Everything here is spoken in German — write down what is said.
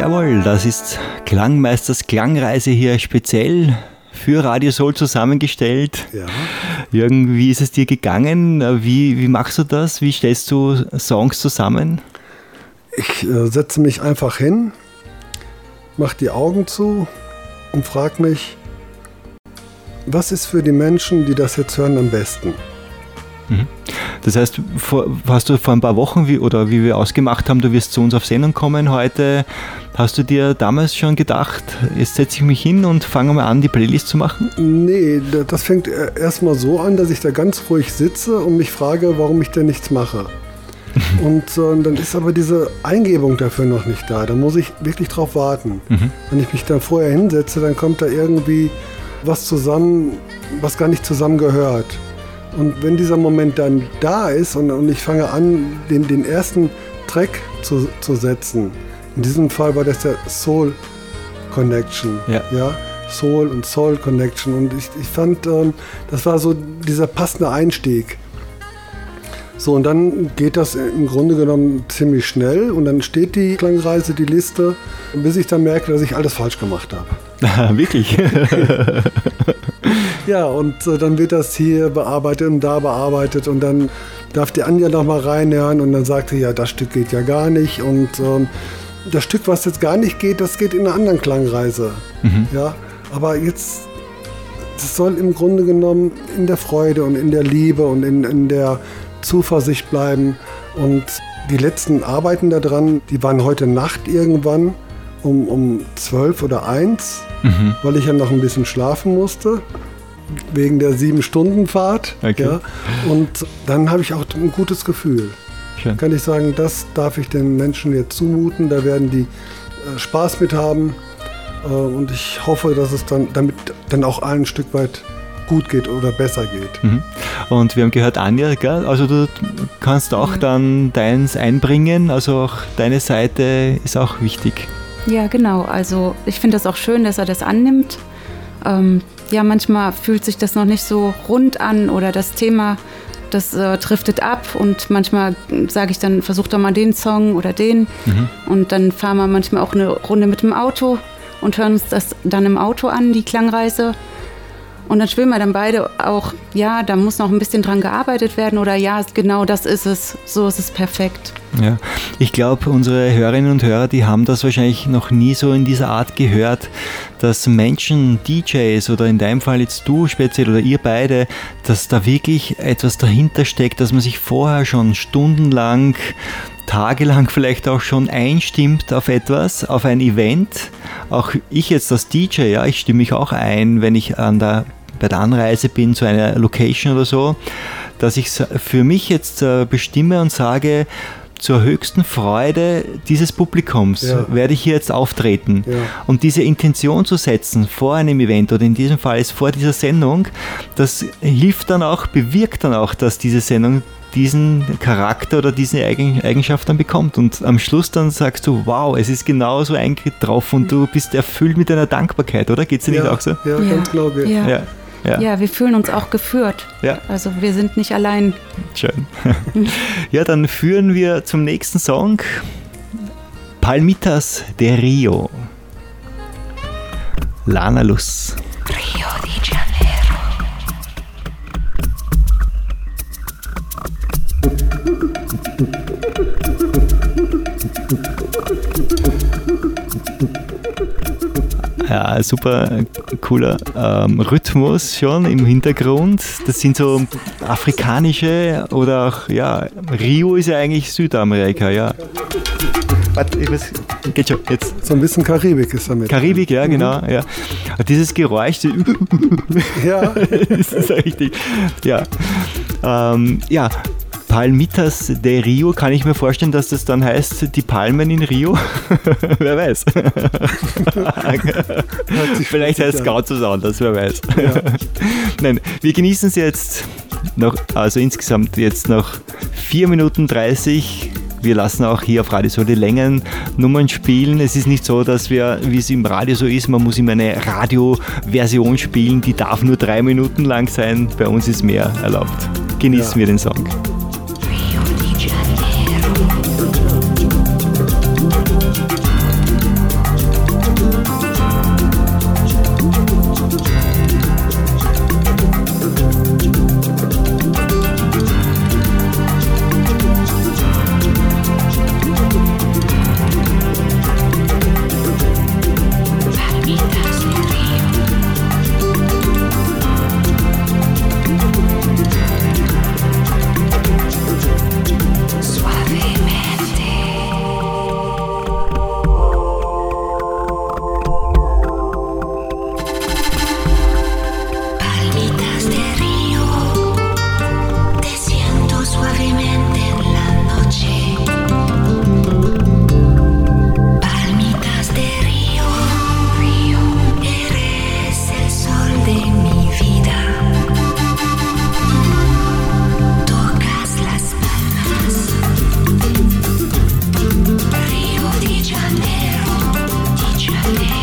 Jawohl, das ist Klangmeisters Klangreise hier speziell für Radio Soul zusammengestellt. Ja. Jürgen, wie ist es dir gegangen? Wie machst du das? Wie stellst du Songs zusammen? Ich setze mich einfach hin, mache die Augen zu und frage mich, was ist für die Menschen, die das jetzt hören, am besten? Das heißt, hast du vor ein paar Wochen, wie wir ausgemacht haben, du wirst zu uns auf Sendung kommen heute, hast du dir damals schon gedacht, jetzt setze ich mich hin und fange mal an, die Playlist zu machen? Nee, das fängt erstmal so an, dass ich da ganz ruhig sitze und mich frage, warum ich denn nichts mache. Und dann ist aber diese Eingebung dafür noch nicht da, da muss ich wirklich drauf warten. Wenn ich mich dann vorher hinsetze, dann kommt da irgendwie was zusammen, was gar nicht zusammengehört. Und wenn dieser Moment dann da ist und ich fange an, den ersten Track zu setzen, in diesem Fall war das der Soul Connection, ja? Soul und Soul Connection. Und ich fand, das war so dieser passende Einstieg. So, und dann geht das im Grunde genommen ziemlich schnell und dann steht die Klangreise, die Liste, bis ich dann merke, dass ich alles falsch gemacht habe. Wirklich? Ja, und dann wird das hier bearbeitet und da bearbeitet und dann darf die Anja noch mal reinhören und dann sagt sie, ja, das Stück geht ja gar nicht und das Stück, was jetzt gar nicht geht, das geht in einer anderen Klangreise. Ja, aber jetzt, das soll im Grunde genommen in der Freude und in der Liebe und in der Zuversicht bleiben und die letzten Arbeiten daran, die waren heute Nacht irgendwann um 12 oder 1, weil ich ja noch ein bisschen schlafen musste. Wegen der 7-Stunden-Fahrt. Okay. Ja. Und dann habe ich auch ein gutes Gefühl. Schön. Kann ich sagen, das darf ich den Menschen jetzt zumuten. Da werden die Spaß mit haben. Und ich hoffe, dass es damit dann auch allen ein Stück weit gut geht oder besser geht. Und wir haben gehört, Anja, gell? Also du kannst auch dann deins einbringen. Also auch deine Seite ist auch wichtig. Ja, genau. Also ich finde das auch schön, dass er das annimmt. Ja, manchmal fühlt sich das noch nicht so rund an oder das Thema, das driftet ab und manchmal sage ich dann, versuch doch mal den Song oder den und dann fahren wir manchmal auch eine Runde mit dem Auto und hören uns das dann im Auto an, die Klangreise. Und dann schwimmen wir dann beide auch, ja, da muss noch ein bisschen dran gearbeitet werden oder ja, genau das ist es, so ist es perfekt. Ja, ich glaube, unsere Hörerinnen und Hörer, die haben das wahrscheinlich noch nie so in dieser Art gehört, dass Menschen, DJs oder in deinem Fall jetzt du speziell oder ihr beide, dass da wirklich etwas dahinter steckt, dass man sich vorher schon stundenlang, tagelang vielleicht auch schon einstimmt auf etwas, auf ein Event. Auch ich jetzt als DJ, ja, ich stimme mich auch ein, wenn ich bei der Anreise bin zu einer Location oder so, dass ich es für mich jetzt bestimme und sage, zur höchsten Freude dieses Publikums werde ich hier jetzt auftreten. Ja. Und diese Intention zu setzen vor einem Event oder in diesem Fall ist vor dieser Sendung, das hilft dann auch, bewirkt dann auch, dass diese Sendung diesen Charakter oder diese Eigenschaft dann bekommt. Und am Schluss dann sagst du, wow, es ist genauso eingetroffen und du bist erfüllt mit einer Dankbarkeit, oder? Geht es dir nicht auch so? Ja, ganz genau. Ja, wir fühlen uns auch geführt. Ja. Also wir sind nicht allein. Schön. Ja, dann führen wir zum nächsten Song. Palmitas de Rio. Lana Luz. Rio de Janeiro. Ja, super cooler Rhythmus schon im Hintergrund. Das sind so afrikanische oder auch, ja, Rio ist ja eigentlich Südamerika, ja. Warte, geht schon, jetzt. So ein bisschen Karibik ist damit. Karibik, ja, genau, ja. Dieses Geräusch, ja. Das ist richtig, ja. Ja. Palmitas de Rio, kann ich mir vorstellen, dass das dann heißt, die Palmen in Rio? Wer weiß. Vielleicht heißt es ganz was anderes, wer weiß. Ja. Nein, wir genießen es jetzt noch, also insgesamt jetzt noch 4 Minuten 30. Wir lassen auch hier auf Radio Soul die Längennummern spielen. Es ist nicht so, dass wir, wie es im Radio so ist, man muss immer eine Radioversion spielen, die darf nur 3 Minuten lang sein. Bei uns ist mehr erlaubt. Genießen wir den Song. Janeiro.